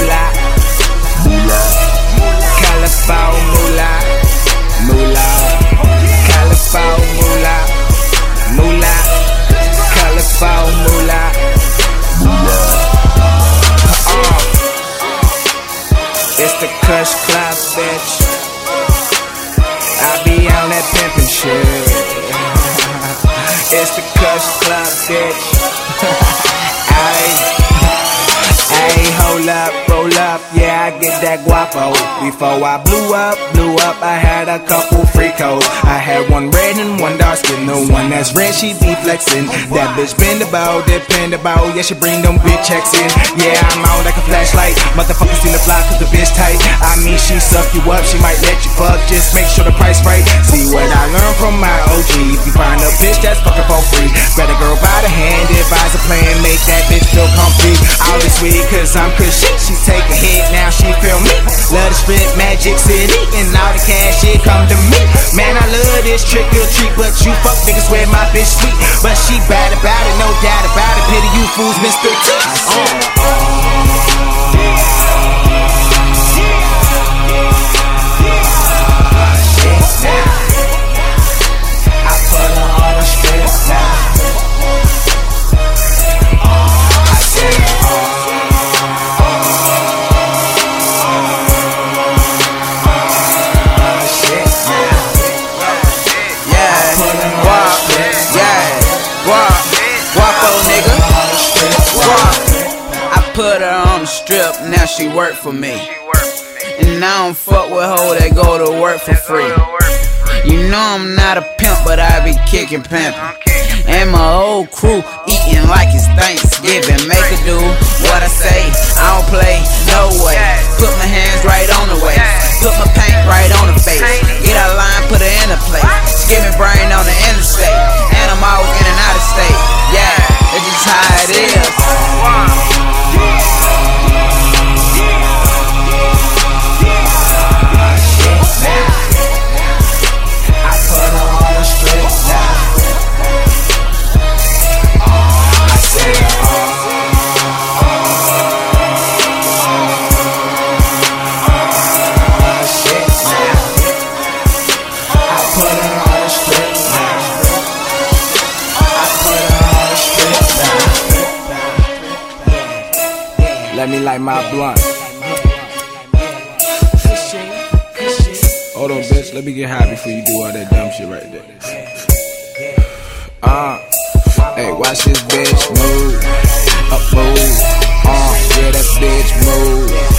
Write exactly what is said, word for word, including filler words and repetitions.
moolah, moolah, Califao moolah, moolah, Califao moolah, moolah, Califao moolah, moolah. Uh, it's the Kush Club, bitch. I be on that pimpin' shit. It's the Kush Club, bitch. Ayy, ayy, hold up, roll up, yeah, I get that guapo. Before I blew up, blew up, I had a couple free codes. I had one red and one dark skin. The one that's red, she be flexin'. That bitch bend about, depend about, yeah, she bring them big checks in. Yeah, I'm out like a flashlight. Motherfuckers in the fly cause the bitch tight. I mean, she suck you up, she might let you fuck. Just make sure the price right. See what I learned from my O G. If you find a bitch that's fucking for free, grab a girl by the hand, devise a plan, make that bitch feel comfy. All this sweet cause I'm cushy. She take a hit, now she feel me. Love the strip, Magic City, and all the cash shit come to me. Man, I love this trick or treat, but you fuck niggas swear my bitch sweet. But she bad about it, no doubt about it. Pity you fools, Mister T. Put her on the strip, now she work for me. And I don't fuck with hoe that go to work for free. You know I'm not a pimp, but I be kicking pimpin'. And my whole crew eating like it's Thanksgiving. Make her do what I say, I don't play, no way. Put my hands right on the waist, put my paint right on the face. Get out of line, put her in a place. Skimming brain on the interstate, and I'm always in and out of state. Yeah, that's just how it is. Let me light my blunt. Hold on, bitch. Let me get high before you do all that dumb shit right there. Uh, hey, watch this bitch move. Up, move. Uh, yeah, that bitch move.